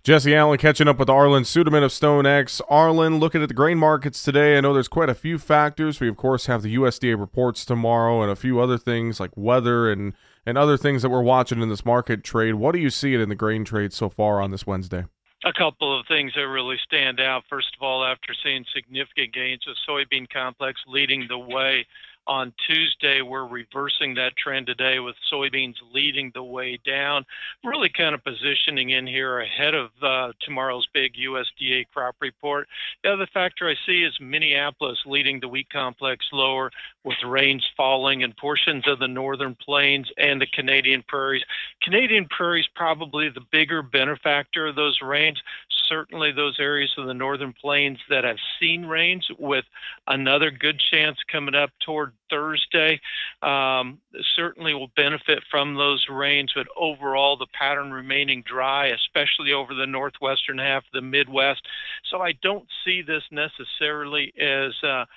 Jesse Allen catching up with Arlan Suderman of StoneX. Arlan, looking at the grain markets today, I know there's quite a few factors. We, of course, have the USDA reports tomorrow and a few other things like weather and other things that we're watching in this market trade. What do you see it in the grain trade so far on this Wednesday? A couple of things that really stand out. First of all, after seeing significant gains of soybean complex leading the way on Tuesday, we're reversing that trend today with soybeans leading the way down, really kind of positioning in here ahead of tomorrow's big USDA crop report. The other factor I see is Minneapolis leading the wheat complex lower with rains falling in portions of the northern plains and the Canadian prairies. Canadian prairies probably the bigger benefactor of those rains. Certainly those areas of the northern plains that have seen rains with another good chance coming up toward Thursday certainly will benefit from those rains, but overall the pattern remaining dry, especially over the northwestern half of the Midwest. So I don't see this necessarily as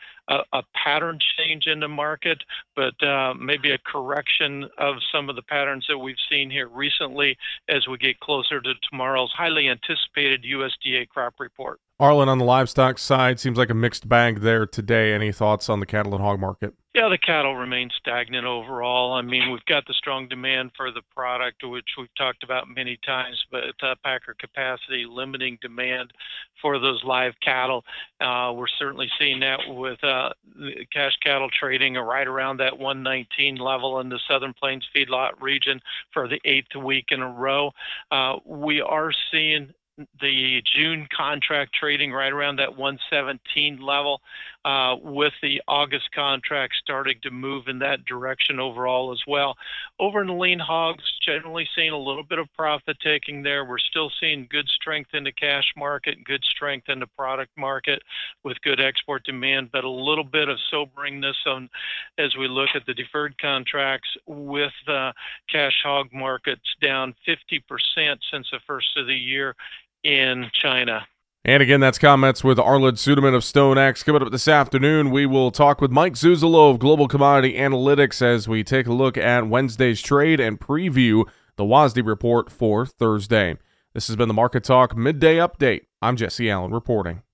a pattern change in the market, but maybe a correction of some of the patterns that we've seen here recently as we get closer to tomorrow's highly anticipated USDA crop report. Arlan, on the livestock side, seems like a mixed bag there today. Any thoughts on the cattle and hog market? Yeah, the cattle remain stagnant overall. I mean, we've got the strong demand for the product, which we've talked about many times, but packer capacity limiting demand for those live cattle. We're certainly seeing that with cash cattle trading right around that 119 level in the Southern Plains feedlot region for the 8th week in a row. We are seeing the June contract trading right around that 117 level, with the August contract starting to move in that direction overall as well. Over in the lean hogs, generally seeing a little bit of profit taking there. We're still seeing good strength in the cash market, good strength in the product market with good export demand, but a little bit of soberingness on as we look at the deferred contracts with cash hog markets down 50% since the first of the year in China. And again, that's comments with Arlan Suderman of StoneX. Coming up this afternoon, we will talk with Mike Zuzolo of Global Commodity Analytics as we take a look at Wednesday's trade and preview the WASDE report for Thursday. This has been the Market Talk Midday Update. I'm Jesse Allen reporting.